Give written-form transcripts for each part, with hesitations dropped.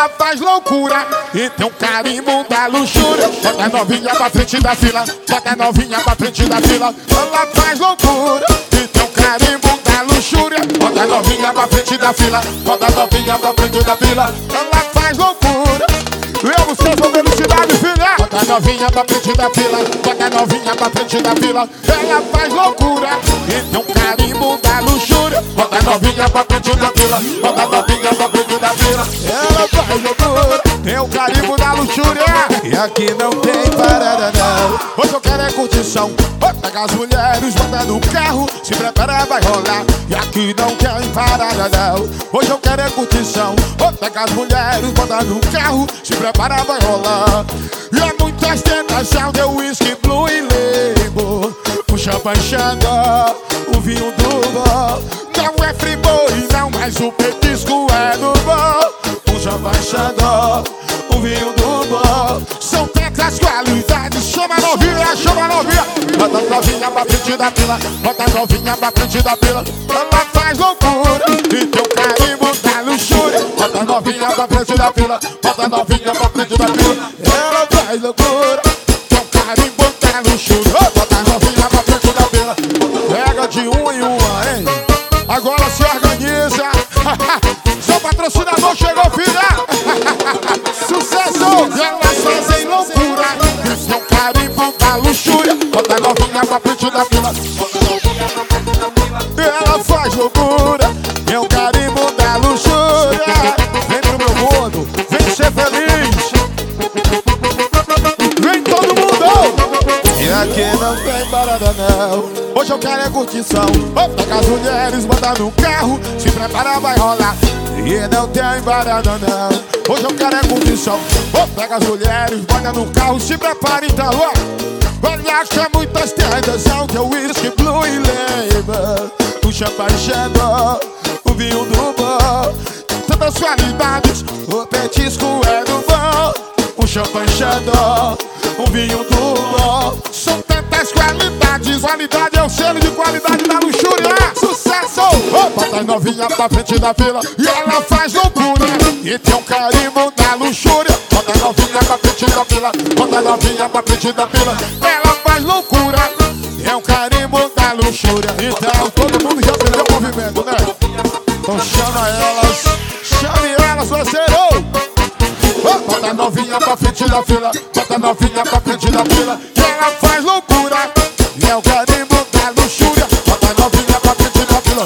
ela faz loucura e tem um carimbo da luxúria. Bota a novinha pra frente da fila, bota a novinha pra frente da fila. Ela faz loucura e tem um carimbo da luxúria. Bota a novinha pra frente da fila, bota a novinha pra frente da fila. Ela faz loucura. Eu busquei sua velocidade, filha. Bota a novinha pra frente da fila, bota a novinha pra frente da fila. Ela faz loucura e tem um carimbo da luxúria. Bota a novinha pra frente da fila, bota a novinha pra frente da fila. Ela faz loucura, tem o carimbo da luxúria. E aqui não tem parada não. Hoje eu quero é curtição. Pega as mulheres, bota no carro, se prepara, vai rolar. E aqui não tem parada não. Hoje eu quero é curtição. Pega as mulheres, bota no carro, se prepara, vai rolar. E há muitas tentações, deu whisky, blue e label. O champanhe Xandó, o vinho do bom. Não é friboi, não, mas o petisco é do bom. O champanhe Xandó, o vinho do bom. São tantas qualidades, chama a novinha, chama a novinha. Bota a novinha pra frente da fila, bota a novinha pra frente da fila. Ela faz loucura e tem um carimbo da luxúria. Bota a novinha pra frente da fila, bota a novinha pra frente da fila. Ela faz loucura, tem um carimbo da luxúria. Bota a novinha pra frente da fila. Pega de uma em uma, hein? Agora se organiza. Seu patrocinador chegou, filha. Sucesso! Elas fazem loucura e tem um carimbo da luxúria. Bota a novinha pra frente da fila. Ela faz loucura, tem um carimbo da luxúria. Vem pro meu mundo, vem ser feliz. Vem todo mundo! E aqui não tem parada não. Hoje eu quero é curtição. Pega as mulheres, bota no carro, se prepara, vai rolar. E não tem parada não. Hoje eu quero é curtição. Pega as mulheres, bota no carro, se prepara então, ó. Olha que é muitas tendas, é o whisky, blue e label. O champanhe Xandó, o vinho do bom. Tantas qualidades, o petisco é do bom. O champanhe Xandó, o vinho do bom. São tantas qualidades, qualidade é o selo de qualidade da luxúria. Sucesso! Bota a novinha pra frente da fila e ela faz loucura e tem um carimbo da luxúria. Bota a novinha pra frente da fila, bota a novinha pra frente da fila. Ela faz loucura, é um carimbo da luxúria. Então todo mundo já aprendeu o movimento, né? Então chame elas, parceiro. Bota a novinha pra frente da fila, bota a novinha pra frente da fila. E ela faz loucura, é o carimbo da luxúria. Bota a novinha pra frente da fila,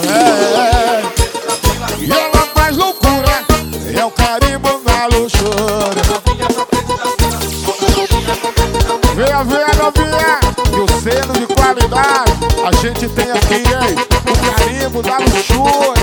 E ela faz loucura, é o carimbo da luxúria. Venha ver, novinha, e o selo de qualidade a gente tem aqui, hein? O carimbo da luxúria.